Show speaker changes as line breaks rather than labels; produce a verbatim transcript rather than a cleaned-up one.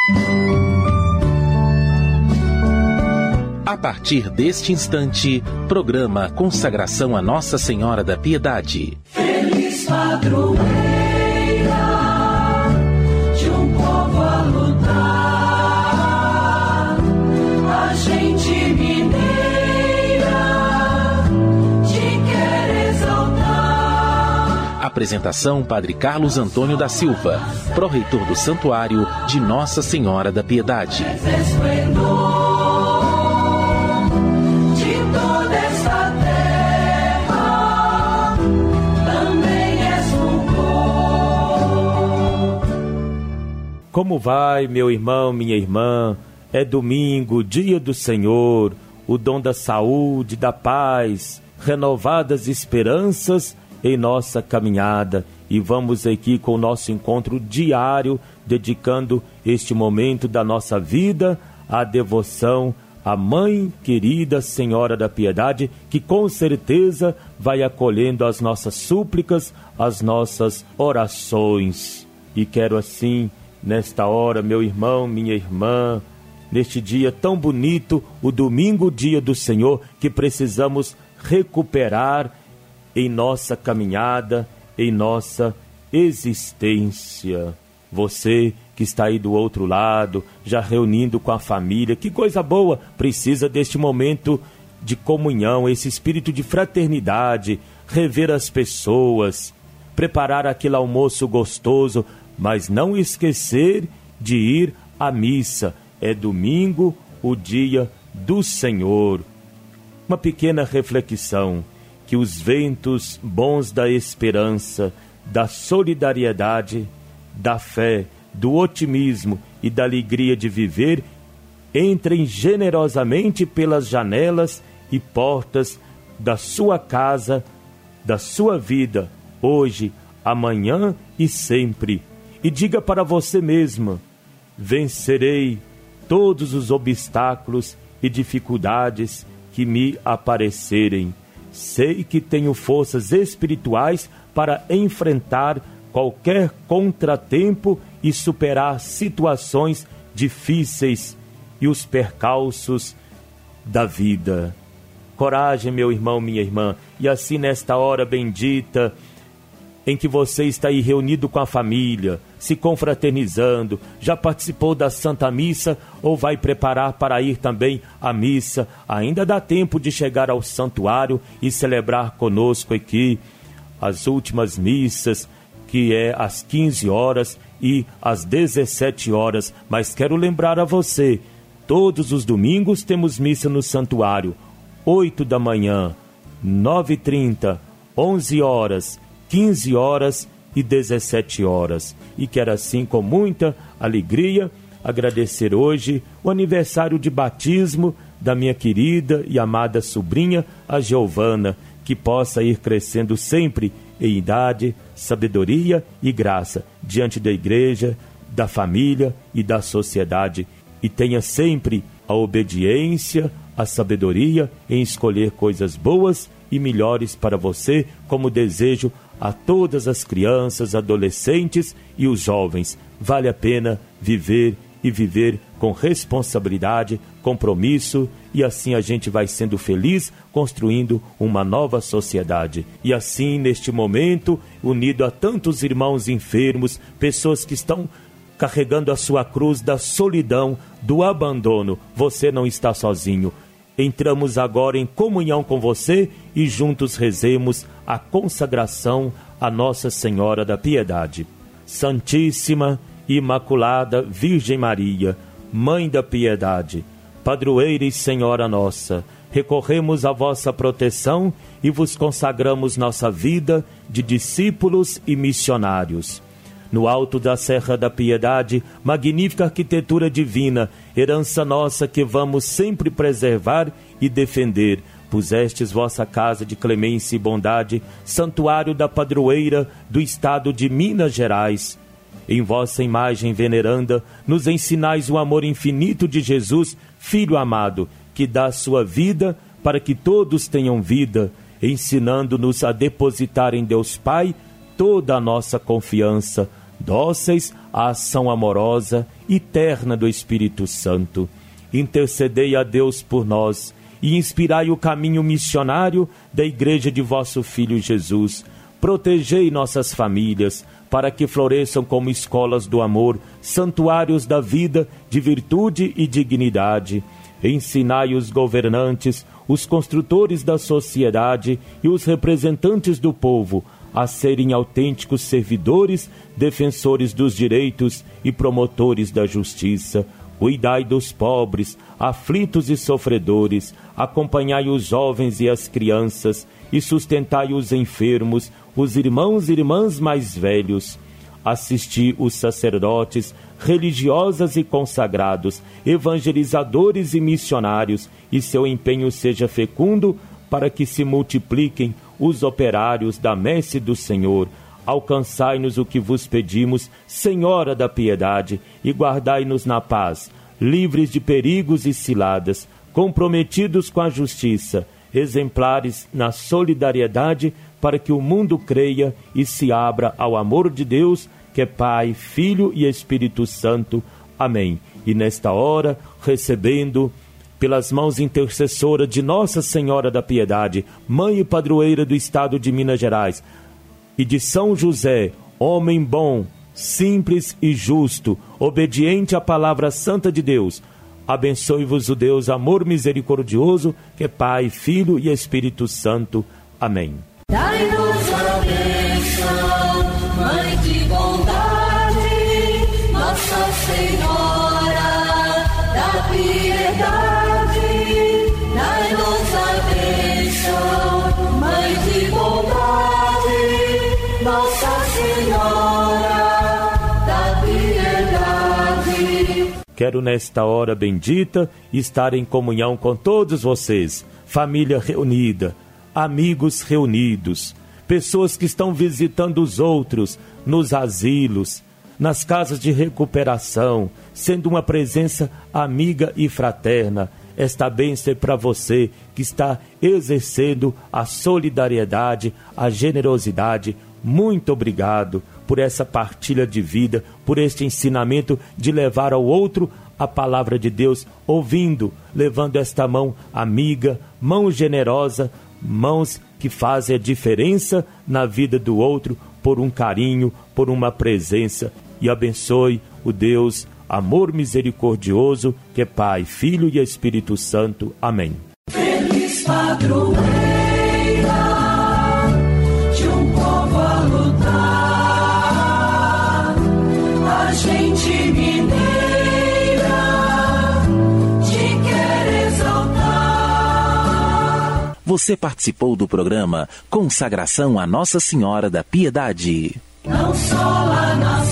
A partir deste instante, programa Consagração a Nossa Senhora da Piedade.
Feliz padroeira de um povo a lutar, a gente mineira te quer exaltar.
Apresentação: Padre Carlos Antônio da Silva, pró-reitor do Santuário de Nossa Senhora da Piedade.
Como vai, meu irmão, minha irmã? É domingo, dia do Senhor, o dom da saúde, da paz, renovadas esperanças em nossa caminhada. E vamos aqui com o nosso encontro diário, dedicando este momento da nossa vida à devoção à Mãe querida Senhora da Piedade, que com certeza vai acolhendo as nossas súplicas, as nossas orações. E quero assim, nesta hora, meu irmão, minha irmã, neste dia tão bonito, o domingo, dia do Senhor, que precisamos recuperar em nossa caminhada, em nossa existência. Você que está aí do outro lado, já reunindo com a família, que coisa boa, precisa deste momento de comunhão, esse espírito de fraternidade, rever as pessoas, preparar aquele almoço gostoso, mas não esquecer de ir à missa. É domingo, o dia do Senhor. Uma pequena reflexão: que os ventos bons da esperança, da solidariedade, da fé, do otimismo e da alegria de viver entrem generosamente pelas janelas e portas da sua casa, da sua vida, hoje, amanhã e sempre. E diga para você mesma: vencerei todos os obstáculos e dificuldades que me aparecerem. Sei que tenho forças espirituais para enfrentar qualquer contratempo e superar situações difíceis e os percalços da vida. Coragem, meu irmão, minha irmã. E assim, nesta hora bendita em que você está aí reunido com a família, se confraternizando, já participou da Santa Missa ou vai preparar para ir também à missa, ainda dá tempo de chegar ao santuário e celebrar conosco aqui as últimas missas, que é às quinze horas e às dezessete horas. Mas quero lembrar a você, todos os domingos temos missa no santuário, oito da manhã, nove e trinta, onze horas, quinze horas e dezessete horas. E quero assim, com muita alegria, agradecer hoje o aniversário de batismo da minha querida e amada sobrinha, a Giovana, que possa ir crescendo sempre em idade, sabedoria e graça diante da igreja, da família e da sociedade, e tenha sempre a obediência, a sabedoria em escolher coisas boas e melhores para você, como desejo a todas as crianças, adolescentes e os jovens. Vale a pena viver e viver com responsabilidade, compromisso, e assim a gente vai sendo feliz, construindo uma nova sociedade. E assim, neste momento, unido a tantos irmãos enfermos, pessoas que estão carregando a sua cruz da solidão, do abandono, você não está sozinho. Entramos agora em comunhão com você e juntos rezemos a consagração a Nossa Senhora da Piedade. Santíssima, Imaculada Virgem Maria, Mãe da Piedade, padroeira e Senhora nossa, recorremos à vossa proteção e vos consagramos nossa vida de discípulos e missionários. No alto da Serra da Piedade, magnífica arquitetura divina, herança nossa que vamos sempre preservar e defender, pusestes vossa casa de clemência e bondade, santuário da padroeira do estado de Minas Gerais. Em vossa imagem veneranda, nos ensinais o amor infinito de Jesus, Filho amado, que dá sua vida para que todos tenham vida, ensinando-nos a depositar em Deus Pai toda a nossa confiança, dóceis à ação amorosa e terna do Espírito Santo. Intercedei a Deus por nós e inspirai o caminho missionário da Igreja de vosso Filho Jesus. Protegei nossas famílias, para que floresçam como escolas do amor, santuários da vida, de virtude e dignidade. Ensinai os governantes, os construtores da sociedade e os representantes do povo a serem autênticos servidores, defensores dos direitos e promotores da justiça. Cuidai dos pobres, aflitos e sofredores, acompanhai os jovens e as crianças, e sustentai os enfermos, os irmãos e irmãs mais velhos. Assisti os sacerdotes, religiosas e consagrados, evangelizadores e missionários, e seu empenho seja fecundo, para que se multipliquem os operários da messe do Senhor. Alcançai-nos o que vos pedimos, Senhora da piedade, e guardai-nos na paz, livres de perigos e ciladas, comprometidos com a justiça, exemplares na solidariedade, para que o mundo creia e se abra ao amor de Deus, que é Pai, Filho e Espírito Santo. Amém. E nesta hora, recebendo pelas mãos intercessoras de Nossa Senhora da Piedade, Mãe e Padroeira do Estado de Minas Gerais, e de São José, homem bom, simples e justo, obediente à palavra santa de Deus, abençoe-vos o Deus amor misericordioso, que é Pai, Filho e Espírito Santo. Amém.
Dai-nos a bênção, Mãe de bondade, Nossa Senhora da piedade. Dai-nos a bênção, Mãe de bondade, Nossa Senhora da piedade.
Quero nesta hora bendita estar em comunhão com todos vocês, família reunida, amigos reunidos, pessoas que estão visitando os outros nos asilos, nas casas de recuperação, sendo uma presença amiga e fraterna. Esta bênção é para você que está exercendo a solidariedade, a generosidade. Muito obrigado por essa partilha de vida, por este ensinamento de levar ao outro a palavra de Deus, ouvindo, levando esta mão amiga, mão generosa, mãos que fazem a diferença na vida do outro, por um carinho, por uma presença. E abençoe o Deus, amor misericordioso, que é Pai, Filho e Espírito Santo. Amém.
Feliz padroeira de um povo a lutar, a gente mineira te quer exaltar.
Você participou do programa Consagração a Nossa Senhora da Piedade.
Não só lá na